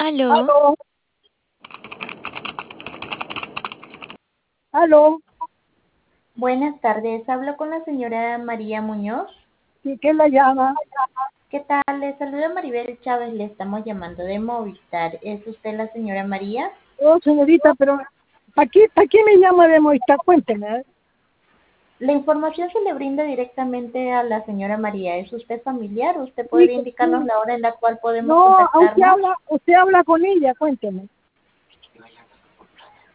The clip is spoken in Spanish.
Aló, Aló, aló, Buenas tardes, hablo con la señora María Muñoz. ¿y qué la llama? ¿Qué tal? Le saluda Maribel Chávez, le estamos llamando de Movistar. ¿Es usted la señora María? Oh, señorita, pero ¿para qué me llama de Movistar? Cuénteme. ¿Eh? La información se le brinda directamente a la señora María. ¿Es usted familiar? ¿Usted Sí, podría indicarnos sí. la hora en la cual podemos No, contactarnos? usted habla con ella, cuénteme.